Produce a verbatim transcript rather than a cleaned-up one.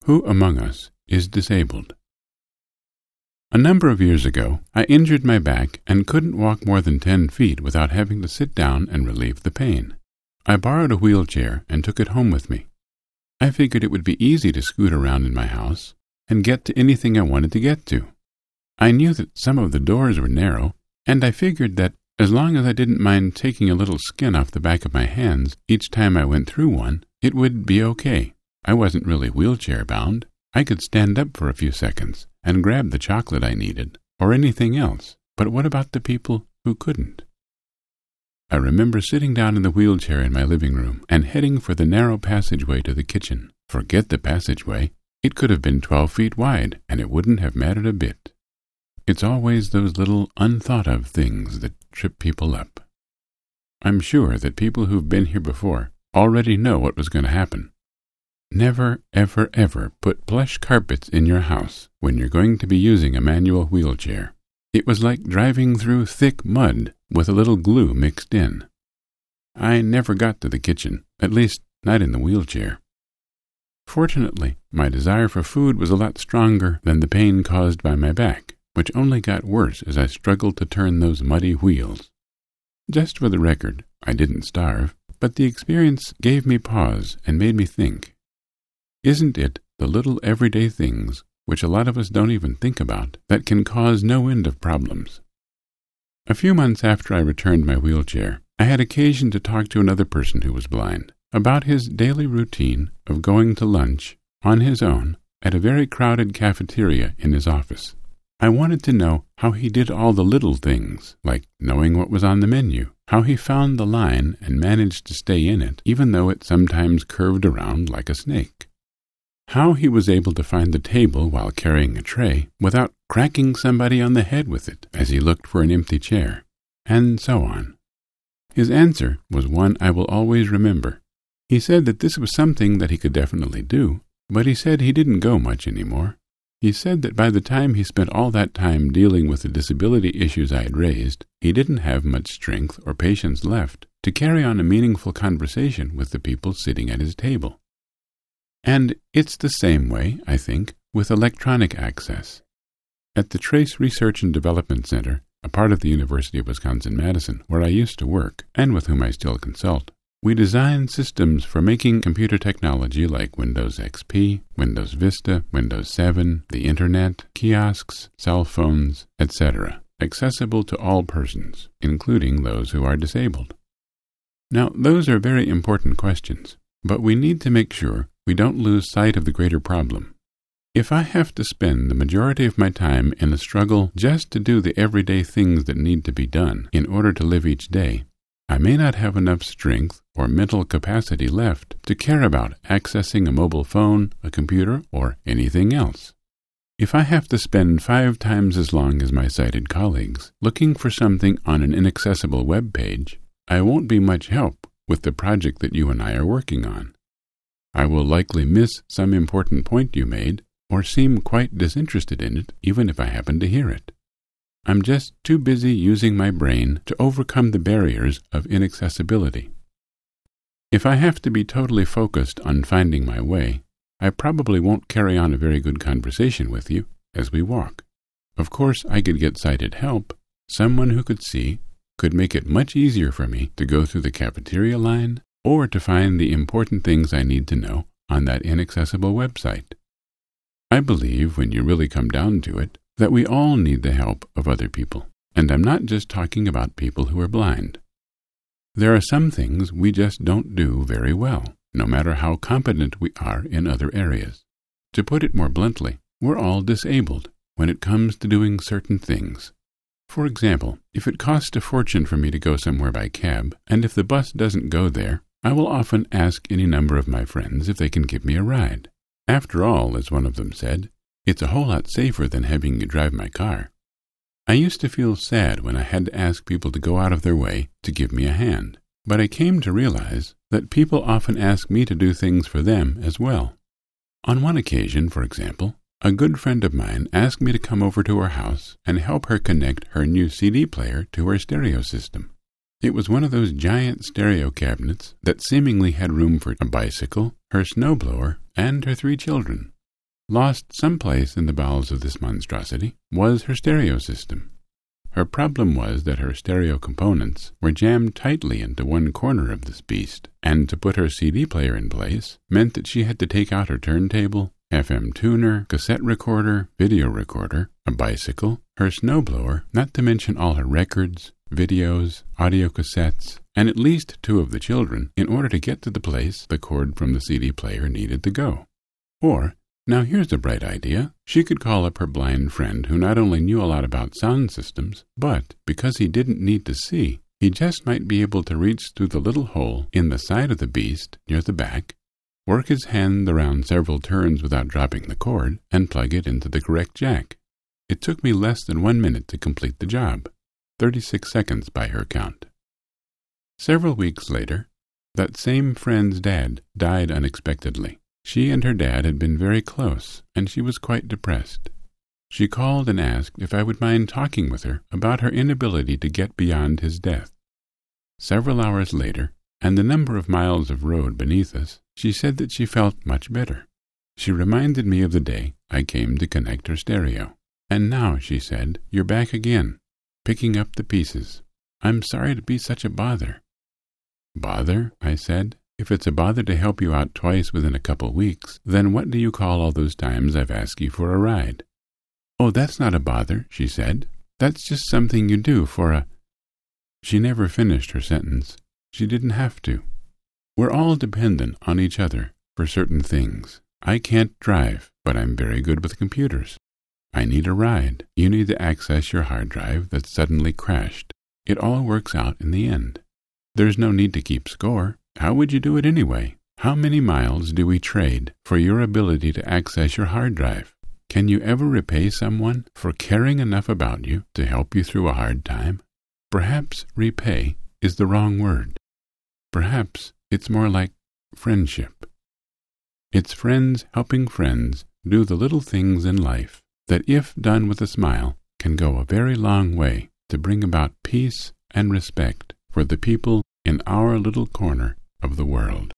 Who among us is disabled? A number of years ago, I injured my back and couldn't walk more than ten feet without having to sit down and relieve the pain. I borrowed a wheelchair and took it home with me. I figured it would be easy to scoot around in my house and get to anything I wanted to get to. I knew that some of the doors were narrow, and I figured that as long as I didn't mind taking a little skin off the back of my hands each time I went through one, it would be okay. I wasn't really wheelchair-bound. I could stand up for a few seconds and grab the chocolate I needed, or anything else. But what about the people who couldn't? I remember sitting down in the wheelchair in my living room and heading for the narrow passageway to the kitchen. Forget the passageway. It could have been twelve feet wide, and it wouldn't have mattered a bit. It's always those little unthought-of things that trip people up. I'm sure that people who've been here before already know what was going to happen. Never, ever, ever put plush carpets in your house when you're going to be using a manual wheelchair. It was like driving through thick mud with a little glue mixed in. I never got to the kitchen, at least not in the wheelchair. Fortunately, my desire for food was a lot stronger than the pain caused by my back, which only got worse as I struggled to turn those muddy wheels. Just for the record, I didn't starve, but the experience gave me pause and made me think. Isn't it the little everyday things, which a lot of us don't even think about, that can cause no end of problems? A few months after I returned my wheelchair, I had occasion to talk to another person who was blind about his daily routine of going to lunch on his own at a very crowded cafeteria in his office. I wanted to know how he did all the little things, like knowing what was on the menu, how he found the line and managed to stay in it, even though it sometimes curved around like a snake. How he was able to find the table while carrying a tray without cracking somebody on the head with it as he looked for an empty chair, and so on. His answer was one I will always remember. He said that this was something that he could definitely do, but he said he didn't go much anymore. He said that by the time he spent all that time dealing with the disability issues I had raised, he didn't have much strength or patience left to carry on a meaningful conversation with the people sitting at his table. And it's the same way, I think, with electronic access. At the Trace Research and Development Center, a part of the University of Wisconsin-Madison, where I used to work, and with whom I still consult, we design systems for making computer technology like Windows X P, Windows Vista, Windows seven, the Internet, kiosks, cell phones, et cetera, accessible to all persons, including those who are disabled. Now, those are very important questions, but we need to make sure we don't lose sight of the greater problem. If I have to spend the majority of my time in a struggle just to do the everyday things that need to be done in order to live each day, I may not have enough strength or mental capacity left to care about accessing a mobile phone, a computer, or anything else. If I have to spend five times as long as my sighted colleagues looking for something on an inaccessible web page, I won't be much help with the project that you and I are working on. I will likely miss some important point you made, or seem quite disinterested in it, even if I happen to hear it. I'm just too busy using my brain to overcome the barriers of inaccessibility. If I have to be totally focused on finding my way, I probably won't carry on a very good conversation with you as we walk. Of course, I could get sighted help. Someone who could see could make it much easier for me to go through the cafeteria line or to find the important things I need to know on that inaccessible website. I believe, when you really come down to it, that we all need the help of other people, and I'm not just talking about people who are blind. There are some things we just don't do very well, no matter how competent we are in other areas. To put it more bluntly, we're all disabled when it comes to doing certain things. For example, if it costs a fortune for me to go somewhere by cab, and if the bus doesn't go there, I will often ask any number of my friends if they can give me a ride. After all, as one of them said, it's a whole lot safer than having you drive my car. I used to feel sad when I had to ask people to go out of their way to give me a hand, but I came to realize that people often ask me to do things for them as well. On one occasion, for example, a good friend of mine asked me to come over to her house and help her connect her new C D player to her stereo system. It was one of those giant stereo cabinets that seemingly had room for a bicycle, her snowblower, and her three children. Lost someplace in the bowels of this monstrosity was her stereo system. Her problem was that her stereo components were jammed tightly into one corner of this beast, and to put her C D player in place meant that she had to take out her turntable, F M tuner, cassette recorder, video recorder, a bicycle, her snowblower, not to mention all her records, videos, audio cassettes, and at least two of the children in order to get to the place the cord from the C D player needed to go. Or, now here's a bright idea. She could call up her blind friend who not only knew a lot about sound systems, but, because he didn't need to see, he just might be able to reach through the little hole in the side of the beast near the back, work his hand around several turns without dropping the cord, and plug it into the correct jack. It took me less than one minute to complete the job, thirty-six seconds by her count. Several weeks later, that same friend's dad died unexpectedly. She and her dad had been very close, and she was quite depressed. She called and asked if I would mind talking with her about her inability to get beyond his death. Several hours later, and the number of miles of road beneath us, she said that she felt much better. She reminded me of the day I came to connect her stereo. And now, she said, you're back again, picking up the pieces. I'm sorry to be such a bother. Bother? I said. If it's a bother to help you out twice within a couple weeks, then what do you call all those times I've asked you for a ride? Oh, that's not a bother, she said. That's just something you do for a... She never finished her sentence. She didn't have to. We're all dependent on each other for certain things. I can't drive, but I'm very good with computers. I need a ride. You need to access your hard drive that's suddenly crashed. It all works out in the end. There's no need to keep score. How would you do it anyway? How many miles do we trade for your ability to access your hard drive? Can you ever repay someone for caring enough about you to help you through a hard time? Perhaps repay is the wrong word. Perhaps it's more like friendship. It's friends helping friends do the little things in life that, if done with a smile, can go a very long way to bring about peace and respect for the people in our little corner of the world.